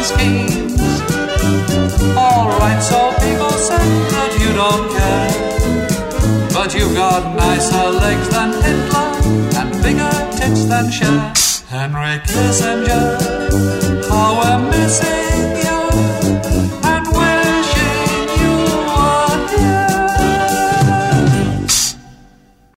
schemes. Alright, so people say that you don't care, but you've got nicer legs than Hitler and bigger tits than Cher. Henry Kissinger, how we're missing you.